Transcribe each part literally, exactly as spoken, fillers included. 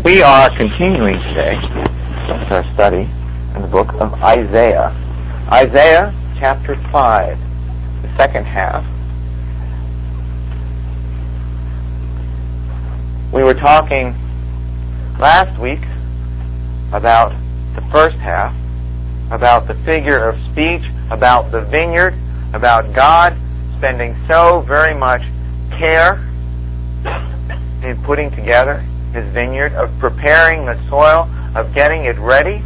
We are continuing today with our study in the book of Isaiah. Isaiah chapter five, the second half. We were talking last week about the first half, about the figure of speech, about the vineyard, about God spending so very much care in putting together His vineyard, of preparing the soil, of getting it ready.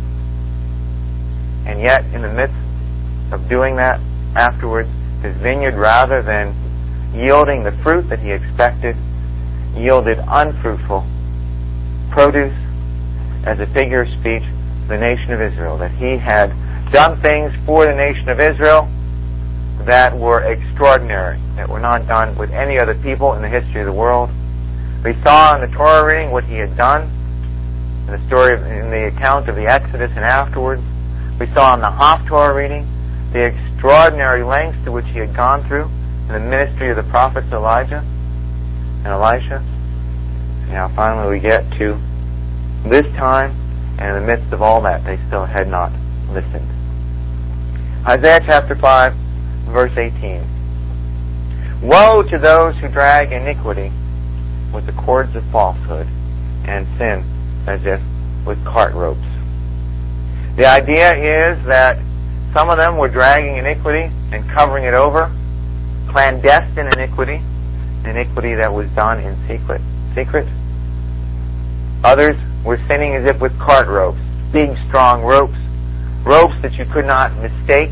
And yet, in the midst of doing that, afterwards, His vineyard, rather than yielding the fruit that He expected, yielded unfruitful produce as a figure of speech to the nation of Israel. That He had done things for the nation of Israel that were extraordinary, that were not done with any other people in the history of the world. We saw in the Torah reading what He had done, in the story, of, in the account of the Exodus and afterwards. We saw in the Haftorah reading the extraordinary lengths to which He had gone through in the ministry of the prophets Elijah and Elisha. And now finally we get to this time, and in the midst of all that, they still had not listened. Isaiah chapter five, verse eighteen. Woe to those who drag iniquity with the cords of falsehood, and sin as if with cart ropes. The idea is that some of them were dragging iniquity and covering it over, clandestine iniquity, iniquity that was done in secret. Secret. Others were sinning as if with cart ropes, big, strong ropes, ropes that you could not mistake.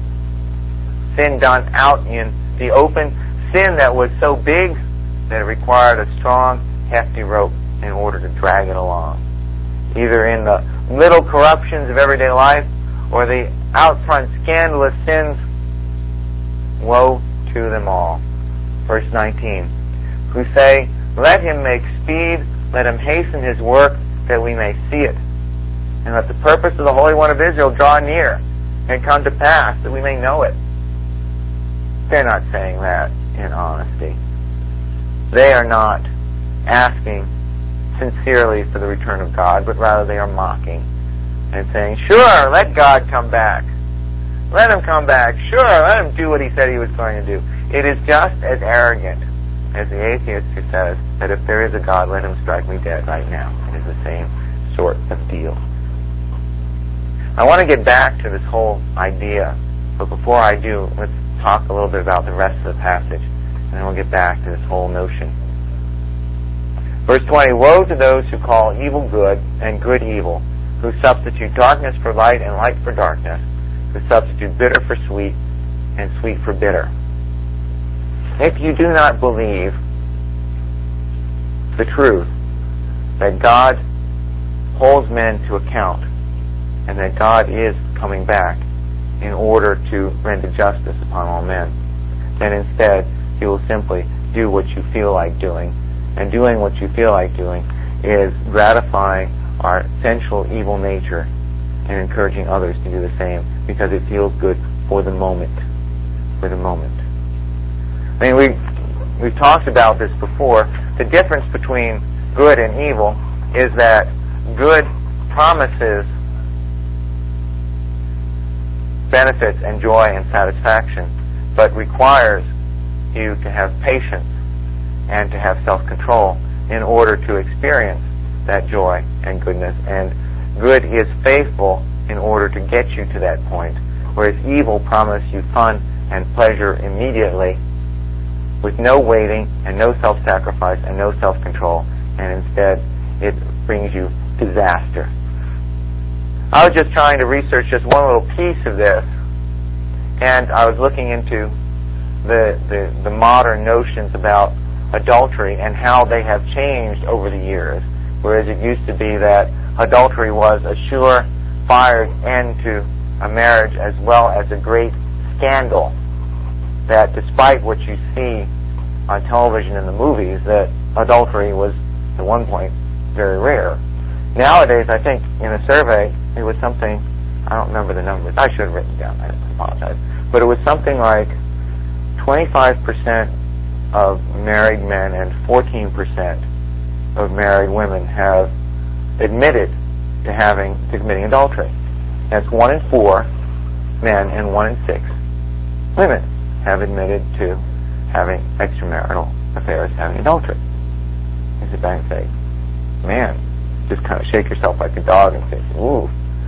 Sin done out in the open, sin that was so big that it required a strong, hefty rope in order to drag it along, either in the little corruptions of everyday life or the out-front scandalous sins. Woe to them all. Verse nineteen, who say, let him make speed, let him hasten his work, that we may see it, and let the purpose of the Holy One of Israel draw near and come to pass, that we may know it. They're not saying that in honesty. They are not asking sincerely for the return of God, but rather they are mocking and saying, sure, let God come back. Let Him come back. Sure, let Him do what He said He was going to do. It is just as arrogant as the atheist who says that if there is a God, let Him strike me dead right now. It is the same sort of deal. I want to get back to this whole idea, but before I do, let's talk a little bit about the rest of the passage, and then we'll get back to this whole notion. Verse twenty, woe to those who call evil good and good evil, who substitute darkness for light and light for darkness, who substitute bitter for sweet and sweet for bitter. If you do not believe the truth that God holds men to account and that God is coming back in order to render justice upon all men, then instead He will simply do what you feel like doing. And doing what you feel like doing is gratifying our sensual evil nature and encouraging others to do the same because it feels good for the moment. For the moment. I mean, we, we've talked about this before. The difference between good and evil is that good promises benefits and joy and satisfaction, but requires you to have patience and to have self-control in order to experience that joy and goodness. And good is faithful in order to get you to that point, whereas evil promises you fun and pleasure immediately with no waiting and no self-sacrifice and no self-control, and instead it brings you disaster. I was just trying to research just one little piece of this, and I was looking into the, the, the modern notions about adultery and how they have changed over the years, whereas it used to be that adultery was a sure-fire end to a marriage as well as a great scandal, that despite what you see on television and the movies, that adultery was at one point very rare. Nowadays, I think in a survey, it was something, I don't remember the numbers, I should have written down, I apologize, but it was something like twenty-five percent of married men and fourteen percent of married women have admitted to having to committing adultery. That's one in four men and one in six women have admitted to having extramarital affairs, having adultery. You sit back and say, man, just kind of shake yourself like a dog and say, ooh.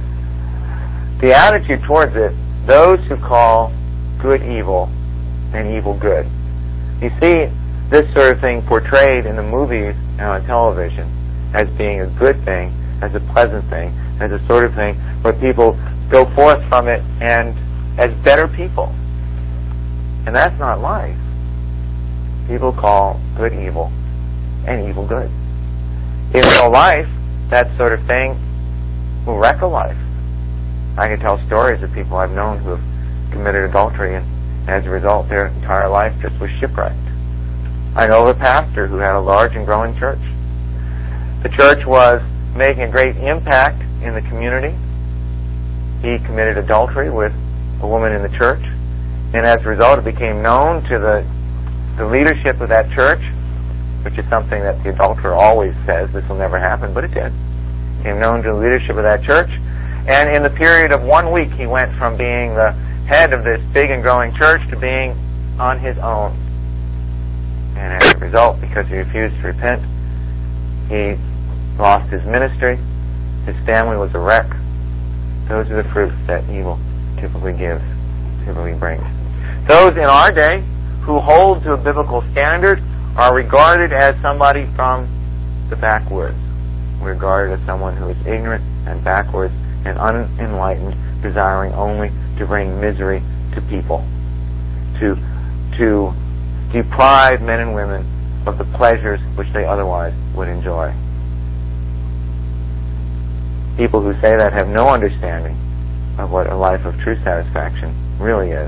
The attitude towards it, those who call good evil and evil good. You see this sort of thing portrayed in the movies and on television as being a good thing, as a pleasant thing, as a sort of thing where people go forth from it and as better people. And that's not life. People call good evil and evil good. In real life, that sort of thing will wreck a life. I can tell stories of people I've known who have committed adultery, and as a result, their entire life just was shipwrecked. I know of a pastor who had a large and growing church. The church was making a great impact in the community. He committed adultery with a woman in the church, and as a result, it became known to the the leadership of that church, which is something that the adulterer always says, this will never happen, but it did. It became known to the leadership of that church, and in the period of one week, he went from being the head of this big and growing church to being on his own. And as a result, because he refused to repent, he lost his ministry, his family was a wreck. Those are the fruits that evil typically gives, typically brings. Those in our day who hold to a biblical standard are regarded as somebody from the backwoods, regarded as someone who is ignorant and backwards and unenlightened, desiring only to bring misery to people, to to deprive men and women of the pleasures which they otherwise would enjoy. People who say that have no understanding of what a life of true satisfaction really is.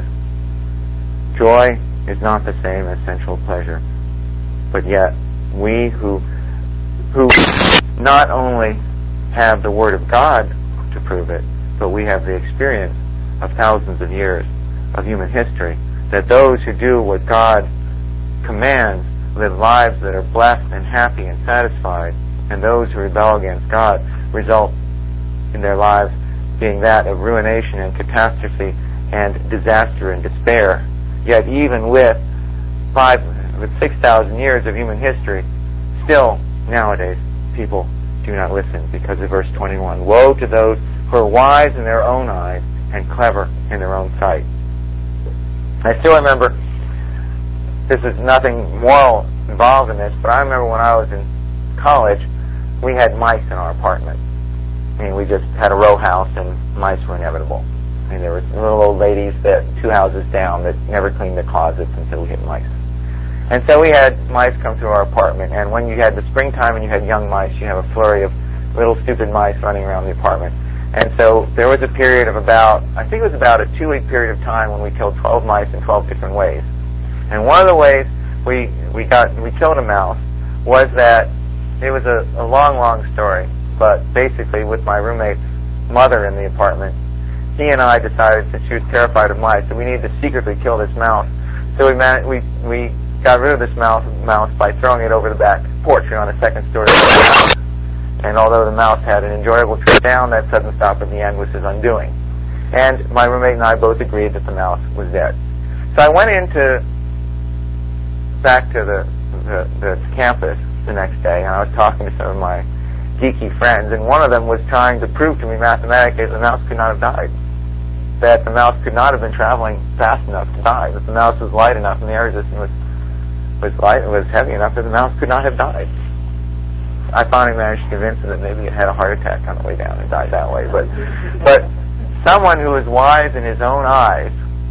Joy is not the same as sensual pleasure, but yet we who who not only have the Word of God to prove it, but we have the experience of thousands of years of human history, that those who do what God commands live lives that are blessed and happy and satisfied, and those who rebel against God result in their lives being that of ruination and catastrophe and disaster and despair. Yet even with five, with six thousand years of human history, still nowadays people do not listen because of verse twenty-one. Woe to those who are wise in their own eyes and clever in their own sight. I still remember, this is nothing moral involved in this, but I remember when I was in college, we had mice in our apartment. I mean, we just had a row house and mice were inevitable. I mean, there were little old ladies that two houses down that never cleaned their closets until we hit mice. And so we had mice come through our apartment, and when you had the springtime and you had young mice, you have a flurry of little stupid mice running around the apartment. And so there was a period of about, I think it was about a two-week period of time when we killed twelve mice in twelve different ways. And one of the ways we we got we killed a mouse was that it was a, a long, long story, but basically with my roommate's mother in the apartment, he and I decided, since she was terrified of mice, that we needed to secretly kill this mouse. So we man- we we got rid of this mouse mouse by throwing it over the back porch on the second story of the house. And although the mouse had an enjoyable trip down, that sudden stop at the end was his undoing. And my roommate and I both agreed that the mouse was dead. So I went into back to the, the the campus the next day, and I was talking to some of my geeky friends, and one of them was trying to prove to me mathematically that the mouse could not have died. That the mouse could not have been traveling fast enough to die. That the mouse was light enough and the air resistance was was light was heavy enough that the mouse could not have died. I finally managed to convince him that maybe it had a heart attack on the way down and died that way. But but someone who is wise in his own eyes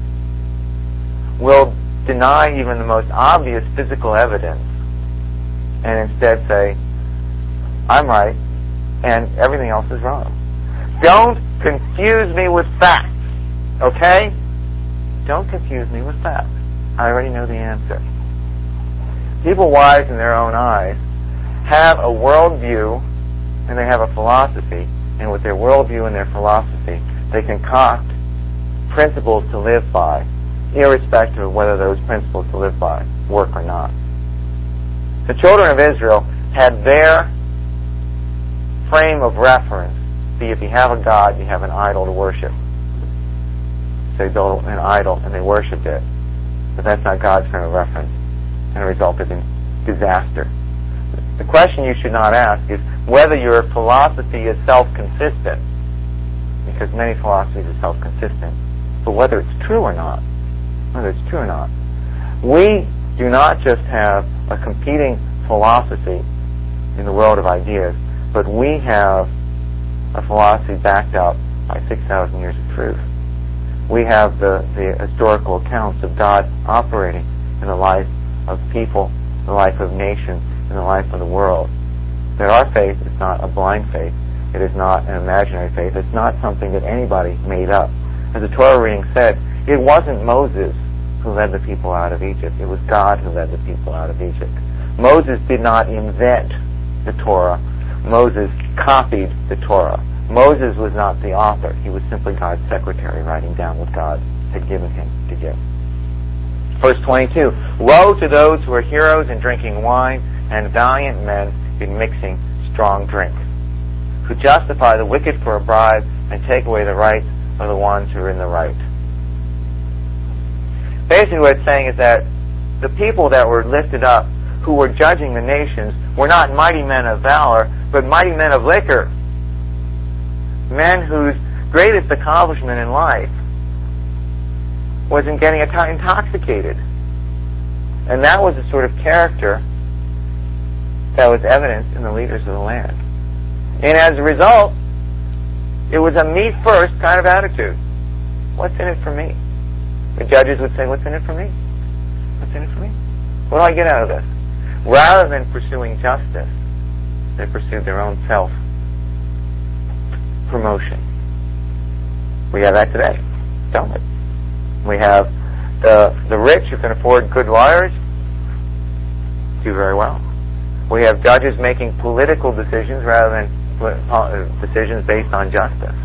will deny even the most obvious physical evidence and instead say, I'm right and everything else is wrong. Don't confuse me with facts. Okay? Don't confuse me with facts. I already know the answer. People wise in their own eyes have a worldview and they have a philosophy, and with their worldview and their philosophy, they concoct principles to live by, irrespective of whether those principles to live by work or not. The children of Israel had their frame of reference. See, if you have a god, you have an idol to worship. So they built an idol and they worshipped it. But that's not God's frame of reference. And it resulted in disaster. The question you should not ask is whether your philosophy is self-consistent, because many philosophies are self-consistent, but whether it's true or not. Whether it's true or not. We do not just have a competing philosophy in the world of ideas, but we have a philosophy backed up by six thousand years of truth. We have the, the historical accounts of God operating in the life of people, the life of nations, in the life of the world. That our faith is not a blind faith. It is not an imaginary faith. It's not something that anybody made up. As the Torah reading said, it wasn't Moses who led the people out of Egypt. It was God who led the people out of Egypt. Moses did not invent the Torah. Moses copied the Torah. Moses was not the author. He was simply God's secretary, writing down what God had given him to give. Verse twenty-two, woe to those who are heroes in drinking wine and valiant men in mixing strong drink, who justify the wicked for a bribe and take away the rights of the ones who are in the right. Basically what it's saying is that the people that were lifted up, who were judging the nations, were not mighty men of valor, but mighty men of liquor. Men whose greatest accomplishment in life was in getting intoxicated. And that was the sort of character that was evidenced in the leaders of the land. And as a result, it was a me-first kind of attitude. What's in it for me? The judges would say, what's in it for me? What's in it for me? What do I get out of this? Rather than pursuing justice, they pursued their own self-promotion. We have that today, don't we? We have the the rich who can afford good lawyers do very well. We have judges making political decisions rather than decisions based on justice.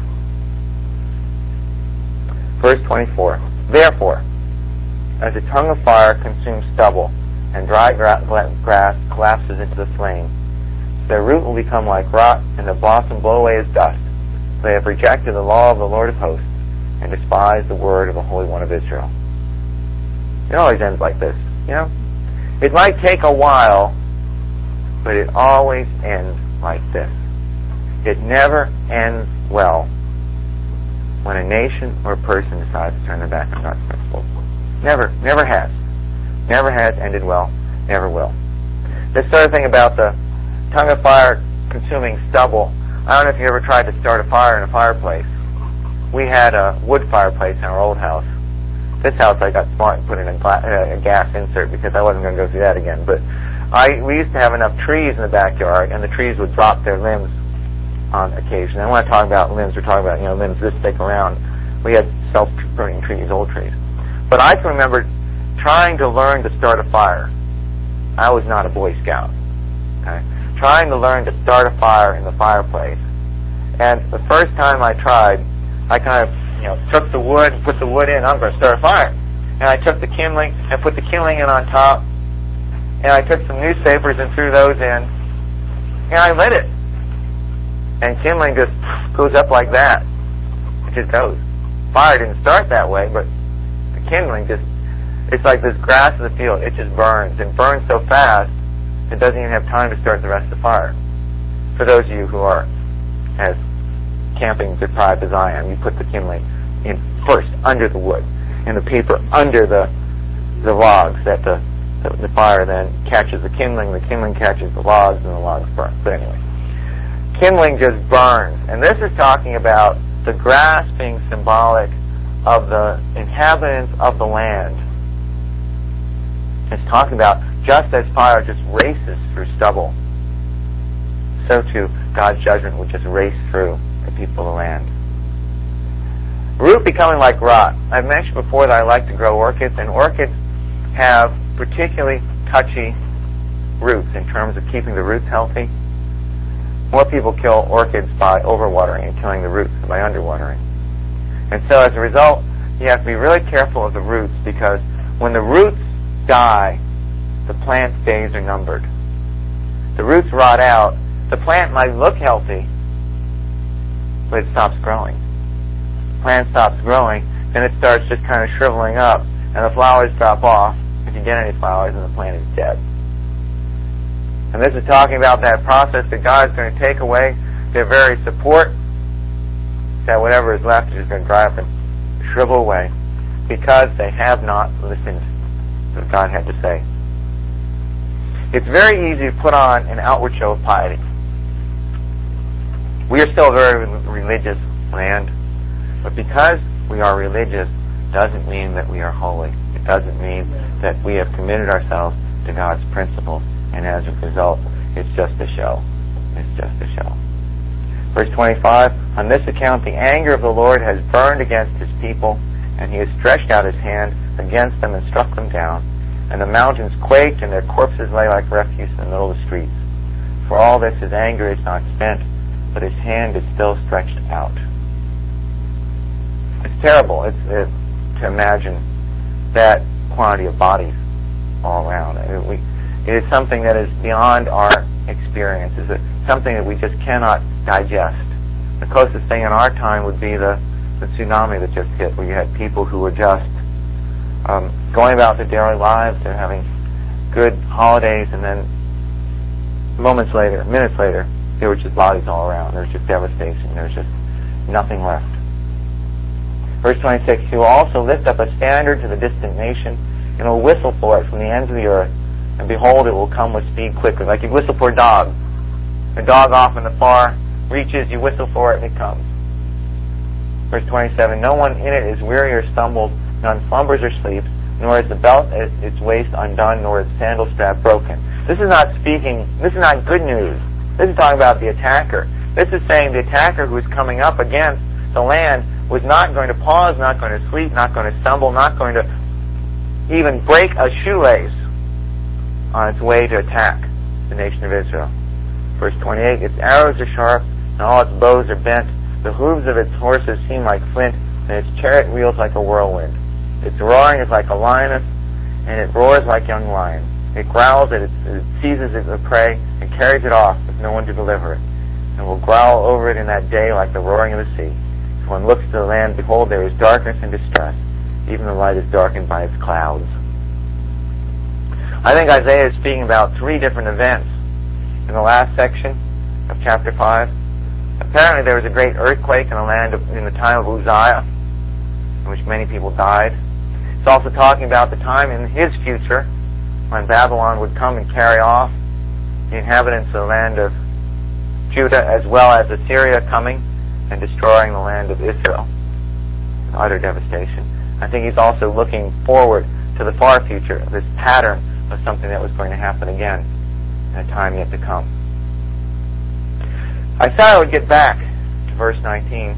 Verse twenty-four. Therefore, as a tongue of fire consumes stubble, and dry gra- grass collapses into the flame, their root will become like rot, and the blossom blow away as dust. They have rejected the law of the Lord of hosts, and despised the word of the Holy One of Israel. It always ends like this, you know? It might take a while, but it always ends like this. It never ends well when a nation or a person decides to turn their back on God's principles. Never, never has. Never has ended well, never will. This sort of thing about the tongue of fire consuming stubble, I don't know if you ever tried to start a fire in a fireplace. We had a wood fireplace in our old house. This house I got smart and put in a, gla- uh, a gas insert because I wasn't going to go through that again. But I we used to have enough trees in the backyard, and the trees would drop their limbs on occasion. And when I talk about limbs, we're talking about, you know, limbs this thick around. We had self-burning trees, old trees. But I can remember trying to learn to start a fire. I was not a Boy Scout. Okay? Trying to learn to start a fire in the fireplace. And the first time I tried, I kind of, you know, took the wood and put the wood in. I'm going to start a fire. And I took the kindling and put the kindling in on top. And I took some newspapers and threw those in. And I lit it. And kindling just goes up like that. It just goes. Fire didn't start that way, but the kindling just, it's like this grass in the field. It just burns. It burns so fast, it doesn't even have time to start the rest of the fire. For those of you who are as camping deprived as I am, you put the kindling in first under the wood, and the paper under the the logs that the, the the fire then catches the kindling, the kindling catches the logs, and the logs burn. But anyway, kindling just burns. And this is talking about the grass being symbolic of the inhabitants of the land. It's talking about just as fire just races through stubble, so too God's judgment would just race through the people of the land. Root becoming like rot. I've mentioned before that I like to grow orchids, and orchids have particularly touchy roots in terms of keeping the roots healthy. More people kill orchids by overwatering and killing the roots than by underwatering. And so as a result, you have to be really careful of the roots, because when the roots die, the plant's days are numbered. the roots rot out, the plant might look healthy, but it stops growing. The plant stops growing, then it starts just kind of shriveling up, and the flowers drop off. If you get any flowers, and the plant is dead. And this is talking about that process that God is going to take away their very support, that whatever is left is going to dry up and shrivel away, because they have not listened to what God had to say. It's very easy to put on an outward show of piety. We are still a very religious land, but because we are religious doesn't mean that we are holy. It doesn't mean that we have committed ourselves to God's principles, and as a result, it's just a show. It's just a show. Verse twenty-five, on this account the anger of the Lord has burned against his people, and he has stretched out his hand against them and struck them down. And the mountains quaked, and their corpses lay like refuse in the middle of the streets. For all this his anger is not spent, but his hand is still stretched out. It's terrible it's, it, to imagine that quantity of bodies all around. It, we, it is something that is beyond our experience. It's a, something that we just cannot digest. The closest thing in our time would be the, the tsunami that just hit, where you had people who were just um, going about their daily lives. They're having good holidays, and then moments later, minutes later, there were just bodies all around. There was just devastation. There was just nothing left. Verse twenty-six, he will also lift up a standard to the distant nation, and will whistle for it from the ends of the earth, and behold, it will come with speed quickly. Like you whistle for a dog. A dog off in the far reaches, you whistle for it, and it comes. Verse twenty-seven, no one in it is weary or stumbles, none slumbers or sleeps, nor is the belt at its waist undone, nor its sandal strap broken. This is not speaking, this is not good news. This is talking about the attacker. This is saying the attacker who is coming up against the land was not going to pause, not going to sleep, not going to stumble, not going to even break a shoelace on its way to attack the nation of Israel. Verse twenty-eight, its arrows are sharp, and all its bows are bent. The hooves of its horses seem like flint, and its chariot wheels like a whirlwind. Its roaring is like a lioness, and it roars like young lions. It growls, it, it seizes its prey, and carries it off with no one to deliver it, and will growl over it in that day like the roaring of the sea. If one looks to the land, behold, there is darkness and distress. Even the light is darkened by its clouds. I think Isaiah is speaking about three different events in the last section of chapter five. Apparently there was a great earthquake in the land of, in the time of Uzziah, in which many people died. It's also talking about the time in his future when Babylon would come and carry off the inhabitants of the land of Judah, as well as Assyria coming and destroying the land of Israel. Utter devastation. I think he's also looking forward to the far future, this pattern of something that was going to happen again in a time yet to come. I thought I would get back to verse nineteen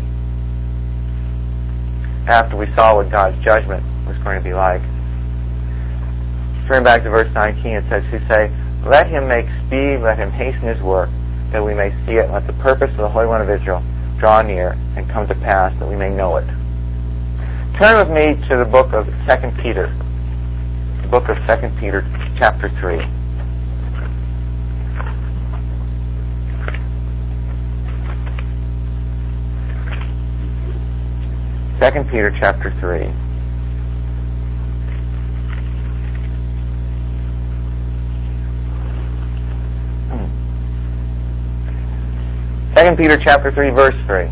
after we saw what God's judgment was going to be like. Turn back to verse nineteen. It says, who say, let him make speed, let him hasten his work, that we may see it, and let the purpose of the Holy One of Israel draw near and come to pass, that we may know it. Turn with me to the book of Second Peter. The book of Second Peter, chapter three. Second Peter, chapter three. Second Peter chapter three, verse three.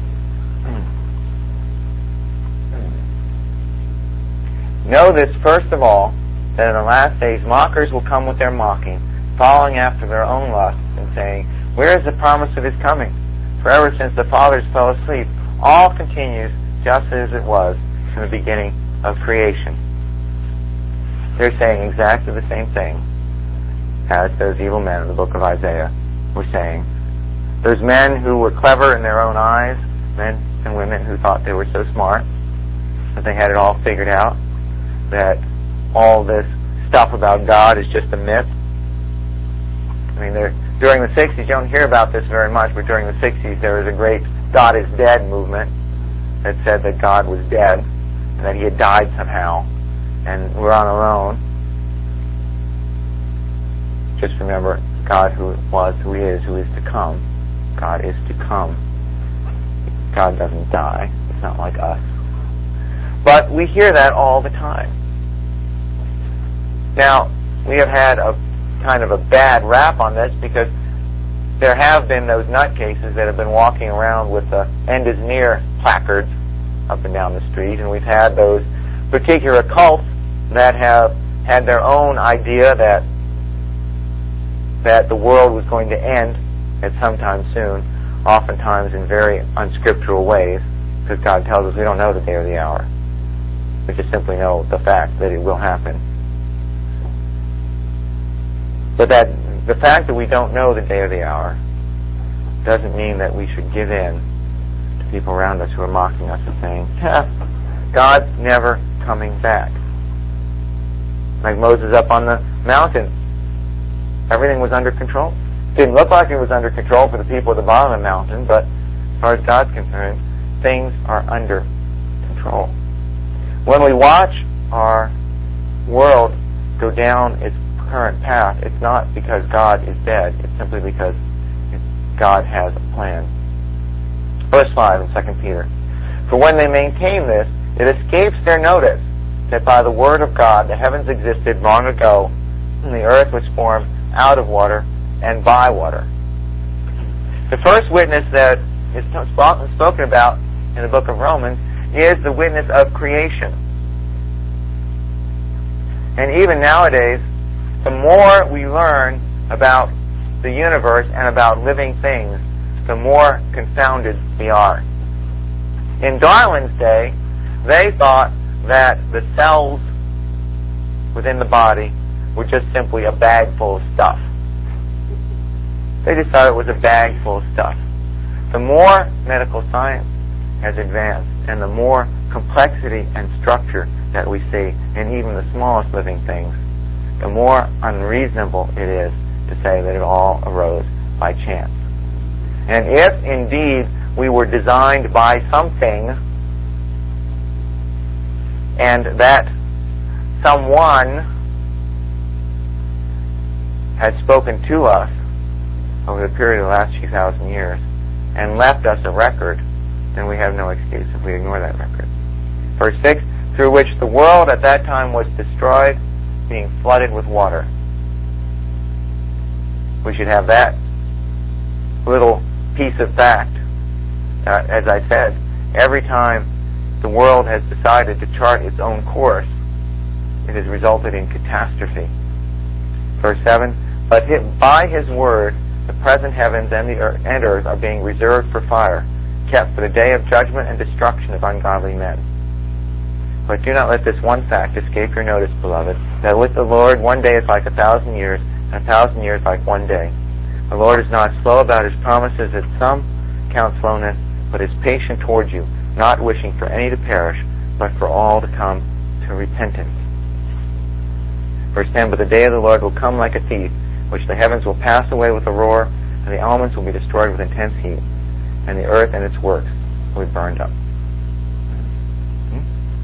Know this first of all, that in the last days mockers will come with their mocking, following after their own lusts, and saying, where is the promise of his coming? For ever since the fathers fell asleep, all continues just as it was from the beginning of creation. They're saying exactly the same thing as those evil men in the book of Isaiah were saying. Those men who were clever in their own eyes, men and women who thought they were so smart, that they had it all figured out, that all this stuff about God is just a myth. I mean, during the sixties, you don't hear about this very much, but during the sixties there was a great God is dead movement that said that God was dead, and that he had died somehow, and we're on our own. Just remember, God who was, who is, who is to come. God is to come. God doesn't die. He's not like us. But we hear that all the time. Now, we have had a kind of a bad rap on this because there have been those nutcases that have been walking around with the end is near placards up and down the street, and we've had those particular cults that have had their own idea that that the world was going to end at some time soon, oftentimes in very unscriptural ways, because God tells us we don't know the day or the hour. We just simply know the fact that it will happen. But that the fact that we don't know the day or the hour doesn't mean that we should give in to people around us who are mocking us and saying, God's never coming back. Like Moses up on the mountain. Everything was under control. Didn't look like it was under control for the people at the bottom of the mountain, but as far as God's concerned, things are under control. When we watch our world go down its current path, it's not because God is dead. It's simply because God has a plan. Verse five in Second Peter. For when they maintain this, it escapes their notice that by the word of God the heavens existed long ago, and the earth was formed out of water and by water. The first witness that is spoken about in the book of Romans is the witness of creation. And even nowadays, the more we learn about the universe and about living things, the more confounded we are. In Darwin's day, they thought that the cells within the body were just simply a bag full of stuff. They just thought it was a bag full of stuff. The more medical science has advanced and the more complexity and structure that we see in even the smallest living things, the more unreasonable it is to say that it all arose by chance. And if indeed we were designed by something and that someone has spoken to us over the period of the last few thousand years and left us a record, then we have no excuse if we ignore that record. Verse six, through which the world at that time was destroyed, being flooded with water. We should have that little piece of fact. Uh, as I said, every time the world has decided to chart its own course, it has resulted in catastrophe. Verse seven, but by his word the present heavens and the earth, and earth are being reserved for fire, kept for the day of judgment and destruction of ungodly men. But do not let this one fact escape your notice, beloved, that with the Lord one day is like a thousand years, and a thousand years like one day. The Lord is not slow about his promises, as some count slowness, but is patient towards you, not wishing for any to perish, but for all to come to repentance. Verse ten, but the day of the Lord will come like a thief, which the heavens will pass away with a roar, and the elements will be destroyed with intense heat, and the earth and its works will be burned up. Hmm?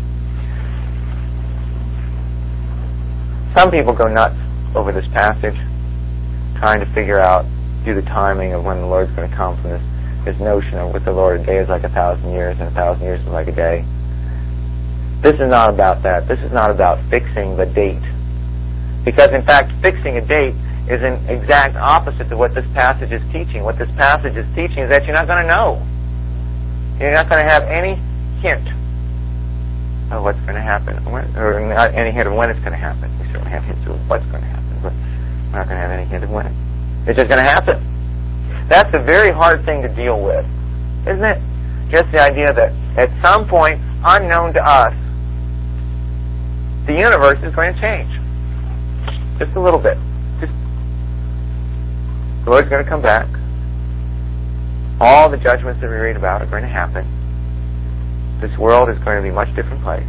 Some people go nuts over this passage, trying to figure out, do the timing of when the Lord's going to come from this, this notion of with the Lord a day is like a thousand years, and a thousand years is like a day. This is not about that. This is not about fixing the date. Because, in fact, fixing a date is an exact opposite to what this passage is teaching. What this passage is teaching is that you're not going to know. You're not going to have any hint of what's going to happen, or not any hint of when it's going to happen. We certainly have hints of what's going to happen, but we're not going to have any hint of when. It's just going to happen. That's a very hard thing to deal with, isn't it? Just the idea that at some point, unknown to us, the universe is going to change. Just a little bit. Just the Lord's going to come back. All the judgments that we read about are going to happen. This world is going to be a much different place.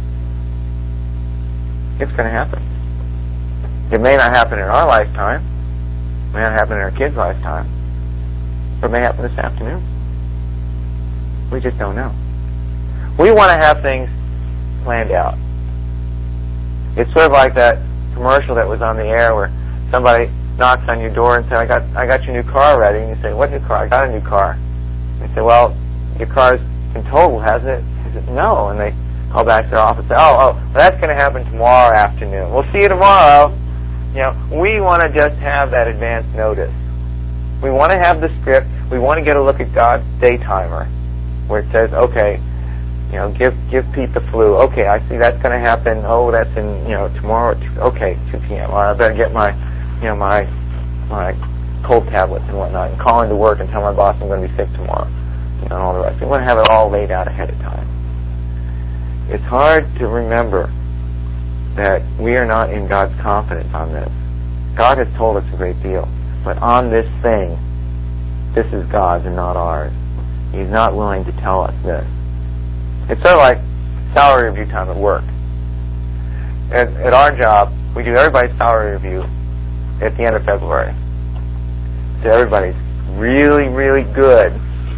It's going to happen. It may not happen in our lifetime. It may not happen in our kids' lifetime. But it may happen this afternoon. We just don't know. We want to have things planned out. It's sort of like that commercial that was on the air where somebody knocks on your door and says, I got I got your new car ready. And you say, what new car? I got a new car. And they say, well, your car's been totaled, hasn't it? He said, no. And they call back to their office and say, oh, oh, well, that's going to happen tomorrow afternoon. We'll see you tomorrow. You know, we want to just have that advance notice. We want to have the script. We want to get a look at God's day timer, where it says, okay, you know, give give Pete the flu. Okay, I see that's going to happen. Oh, that's in, you know, tomorrow. Okay, two p.m. All right, I better get my, you know, my my cold tablets and whatnot, and call into work and tell my boss I'm going to be sick tomorrow, you know, and all the rest. We want to have it all laid out ahead of time. It's hard to remember that we are not in God's confidence on this. God has told us a great deal, but on this thing, this is God's and not ours. He's not willing to tell us this. It's sort of like salary review time at work. At, at our job, we do everybody's salary review at the end of February. So everybody's really, really good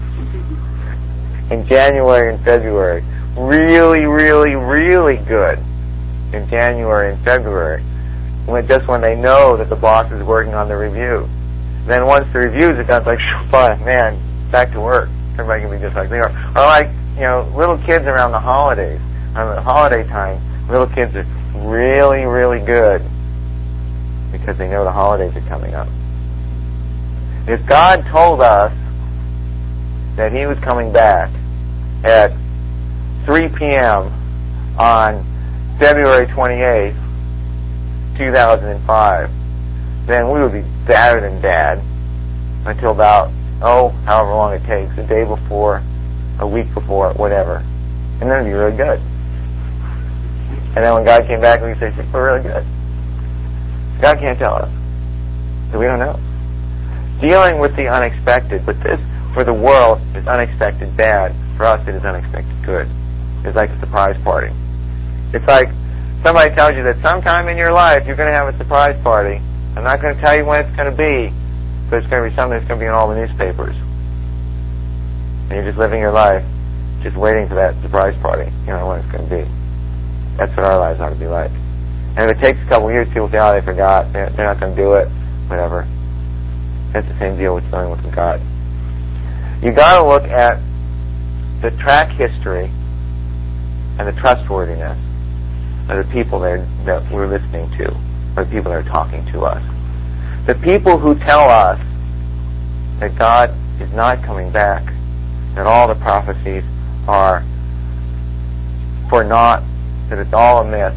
in January and February. Really, really, really good in January and February, when, just when they know that the boss is working on the review. Then once the reviews are done, it's like, fun, man, back to work. Everybody can be just like they are. Or like, you know, little kids around the holidays. On the holiday time, little kids are really, really good because they know the holidays are coming up. If God told us that He was coming back at three p.m. on February twenty-eighth, two thousand five, then we would be badder than bad until about, oh, however long it takes, a day before, a week before, whatever. And then it would be really good. And then when God came back, we would say, we're really good. God can't tell us. So we don't know. Dealing with the unexpected, but this, for the world, is unexpected bad. For us, it is unexpected good. It's like a surprise party. It's like somebody tells you that sometime in your life you're going to have a surprise party. I'm not going to tell you when it's going to be, but it's going to be something that's going to be in all the newspapers. And you're just living your life, just waiting for that surprise party. You don't know when it's going to be. That's what our lives ought to be like. And if it takes a couple of years, people say, oh, they forgot. They're, they're not going to do it. Whatever. That's the same deal with dealing with God. You've got to look at the track history and the trustworthiness of the people that, that we're listening to, or the people that are talking to us. The people who tell us that God is not coming back, that all the prophecies are for naught, that it's all a myth,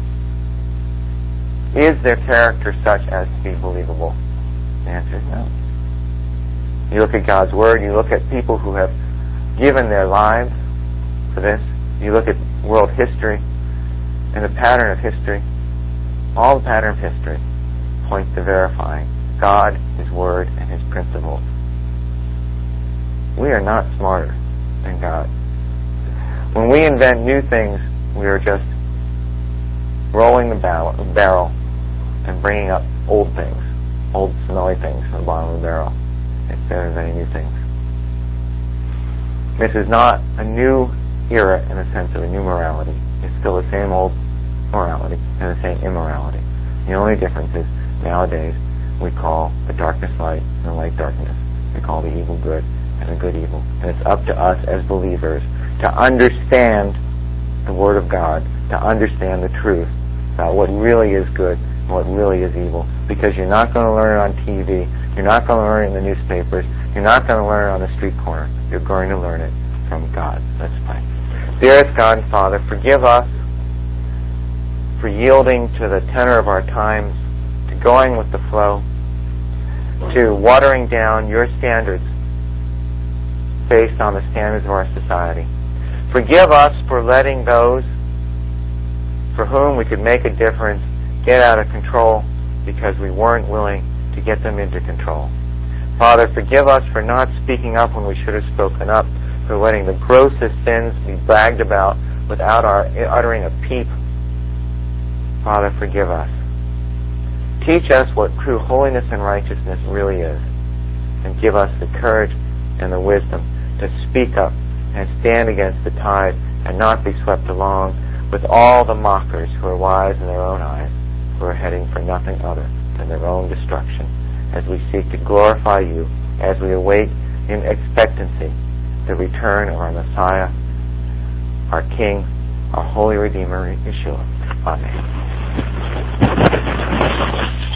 is their character such as to be believable? The answer is no. You look at God's Word, you look at people who have given their lives for this, you look at world history, and the pattern of history, all the pattern of history points to verifying God, His Word, and His principles. We are not smarter than God. When we invent new things, we are just rolling the barrel, barrel and bringing up old things, old smelly things from the bottom of the barrel, instead of inventing new things. This is not a new era in the sense of a new morality. It's still the same old morality and the same immorality. The only difference is nowadays we call the darkness light and the light darkness. We call the evil good and the good evil. And it's up to us as believers to understand the Word of God, to understand the truth about what really is good and what really is evil. Because you're not going to learn it on T V. You're not going to learn it in the newspapers. You're not going to learn it on the street corner. You're going to learn it from God. Let's pray. Dearest God and Father, forgive us for yielding to the tenor of our times, to going with the flow, to watering down your standards based on the standards of our society. Forgive us for letting those for whom we could make a difference get out of control because we weren't willing to get them into control. Father, forgive us for not speaking up when we should have spoken up, for letting the grossest sins be bragged about without our uttering a peep. Father, forgive us. Teach us what true holiness and righteousness really is, and give us the courage and the wisdom to speak up and stand against the tide and not be swept along with all the mockers who are wise in their own eyes, who are heading for nothing other and their own destruction, as we seek to glorify you, as we await in expectancy the return of our Messiah, our King, our Holy Redeemer, Yeshua. Amen.